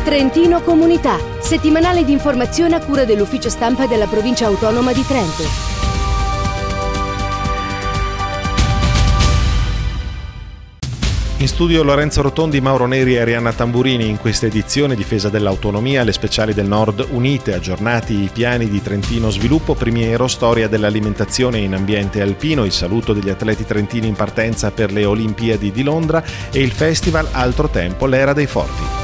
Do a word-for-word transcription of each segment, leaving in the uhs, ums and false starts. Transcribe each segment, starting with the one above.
Trentino Comunità, settimanale di informazione a cura dell'Ufficio Stampa della Provincia Autonoma di Trento. In studio Lorenzo Rotondi, Mauro Neri e Arianna Tamburini. In questa edizione Difesa dell'autonomia, le speciali del Nord unite, aggiornati i piani di Trentino Sviluppo, Primiero, storia dell'alimentazione in ambiente alpino, il saluto degli atleti trentini in partenza per le Olimpiadi di Londra e il festival Altro Tempo, l'era dei forti.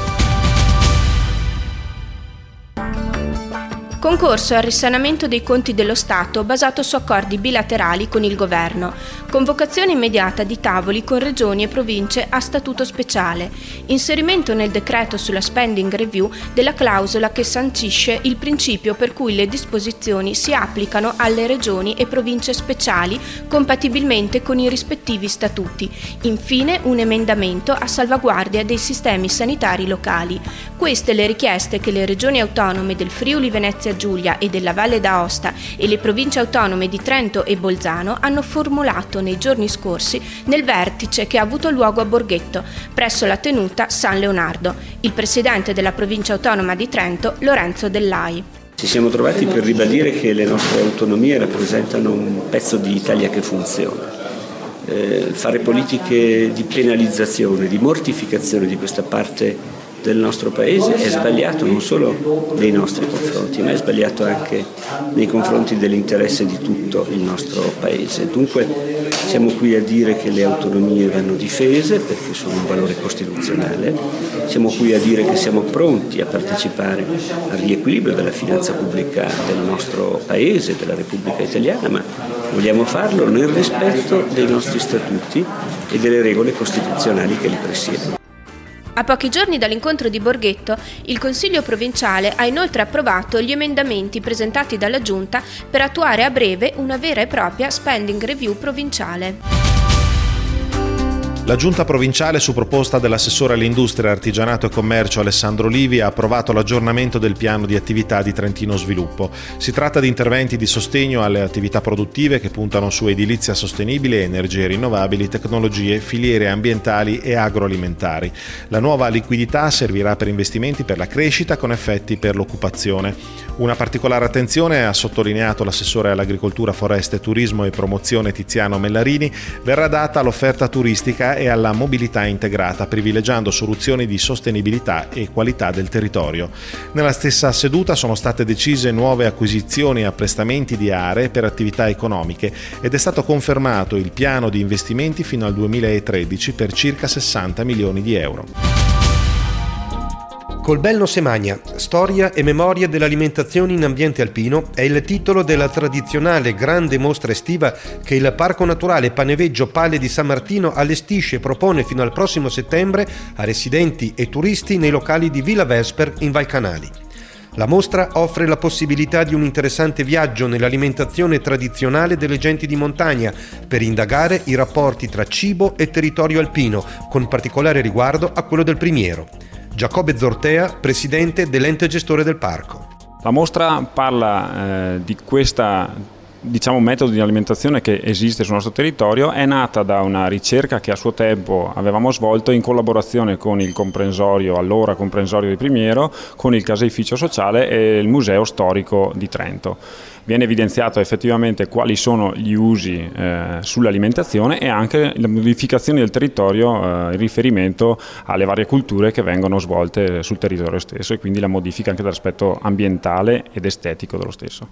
Concorso al risanamento dei conti dello Stato basato su accordi bilaterali con il Governo. Convocazione immediata di tavoli con regioni e province a statuto speciale. Inserimento nel decreto sulla spending review della clausola che sancisce il principio per cui le disposizioni si applicano alle regioni e province speciali compatibilmente con i rispettivi statuti. Infine un emendamento a salvaguardia dei sistemi sanitari locali. Queste le richieste che le regioni autonome del Friuli Venezia Giulia e della Valle d'Aosta e le province autonome di Trento e Bolzano hanno formulato nei giorni scorsi nel vertice che ha avuto luogo a Borghetto, presso la tenuta San Leonardo. Il presidente della provincia autonoma di Trento, Lorenzo Dellai. Ci siamo trovati per ribadire che le nostre autonomie rappresentano un pezzo di Italia che funziona. Eh, fare politiche di penalizzazione, di mortificazione di questa parte del nostro paese è sbagliato non solo nei nostri confronti, ma è sbagliato anche nei confronti dell'interesse di tutto il nostro paese. Dunque siamo qui a dire che le autonomie vanno difese perché sono un valore costituzionale, siamo qui a dire che siamo pronti a partecipare al riequilibrio della finanza pubblica del nostro paese, della Repubblica Italiana, ma vogliamo farlo nel rispetto dei nostri statuti e delle regole costituzionali che li presiedono. A pochi giorni dall'incontro di Borghetto, il Consiglio provinciale ha inoltre approvato gli emendamenti presentati dalla Giunta per attuare a breve una vera e propria spending review provinciale. La Giunta provinciale, su proposta dell'assessore all'industria, artigianato e commercio Alessandro Livi, ha approvato l'aggiornamento del piano di attività di Trentino Sviluppo. Si tratta di interventi di sostegno alle attività produttive che puntano su edilizia sostenibile, energie rinnovabili, tecnologie, filiere ambientali e agroalimentari. La nuova liquidità servirà per investimenti per la crescita con effetti per l'occupazione. Una particolare attenzione, ha sottolineato l'assessore all'agricoltura, foreste, turismo e promozione Tiziano Mellarini, verrà data all'offerta turistica e alla mobilità integrata, privilegiando soluzioni di sostenibilità e qualità del territorio. Nella stessa seduta sono state decise nuove acquisizioni e apprestamenti di aree per attività economiche ed è stato confermato il piano di investimenti fino al duemilatredici per circa sessanta milioni di euro. Colbello Semagna, storia e memoria dell'alimentazione in ambiente alpino è il titolo della tradizionale grande mostra estiva che il Parco Naturale Paneveggio Palle di San Martino allestisce e propone fino al prossimo settembre a residenti e turisti nei locali di Villa Vesper in Valcanali. La mostra offre la possibilità di un interessante viaggio nell'alimentazione tradizionale delle genti di montagna per indagare i rapporti tra cibo e territorio alpino, con particolare riguardo a quello del Primiero. Giacobbe Zortea, presidente dell'ente gestore del parco. La mostra parla eh, di questa diciamo metodo di alimentazione che esiste sul nostro territorio. È nata da una ricerca che a suo tempo avevamo svolto in collaborazione con il comprensorio, allora comprensorio di Primiero, con il caseificio sociale e il museo storico di Trento. Viene evidenziato effettivamente quali sono gli usi eh, sull'alimentazione e anche le modificazioni del territorio eh, in riferimento alle varie culture che vengono svolte sul territorio stesso e quindi la modifica anche dall'aspetto ambientale ed estetico dello stesso.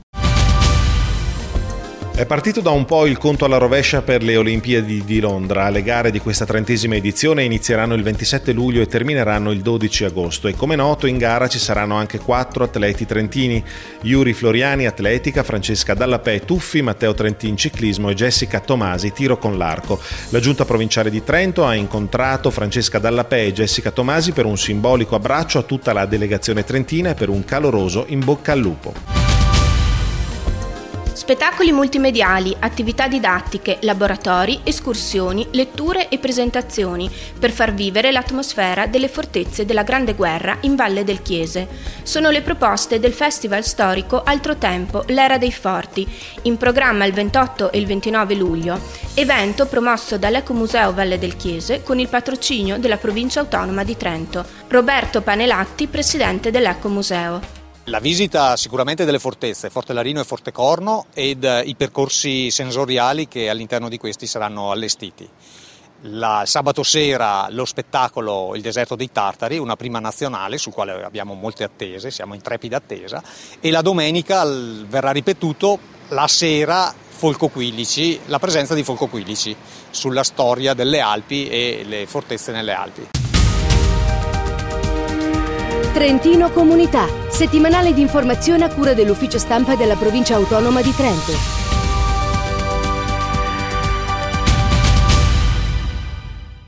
È partito da un po' il conto alla rovescia per le Olimpiadi di Londra. Le gare di questa trentesima edizione inizieranno il ventisette luglio e termineranno il dodici agosto e come noto in gara ci saranno anche quattro atleti trentini: Yuri Floriani atletica, Francesca Dallapè tuffi, Matteo Trentin ciclismo e Jessica Tomasi tiro con l'arco. La Giunta provinciale di Trento ha incontrato Francesca Dallapè e Jessica Tomasi per un simbolico abbraccio a tutta la delegazione trentina e per un caloroso in bocca al lupo. Spettacoli multimediali, attività didattiche, laboratori, escursioni, letture e presentazioni per far vivere l'atmosfera delle fortezze della Grande Guerra in Valle del Chiese. Sono le proposte del Festival storico Altro Tempo, l'Era dei Forti, in programma il ventotto e il ventinove luglio, evento promosso dall'Ecomuseo Valle del Chiese con il patrocinio della Provincia Autonoma di Trento. Roberto Panelatti, presidente dell'Ecomuseo. La visita sicuramente delle fortezze, Forte Larino e Forte Corno, ed i percorsi sensoriali che all'interno di questi saranno allestiti. La, sabato sera lo spettacolo Il deserto dei Tartari, una prima nazionale sul quale abbiamo molte attese, siamo in trepida attesa, e la domenica l, verrà ripetuto la sera Folco Quilici, la presenza di Folco Quilici sulla storia delle Alpi e le fortezze nelle Alpi. Trentino Comunità, settimanale di informazione a cura dell'Ufficio Stampa della Provincia Autonoma di Trento.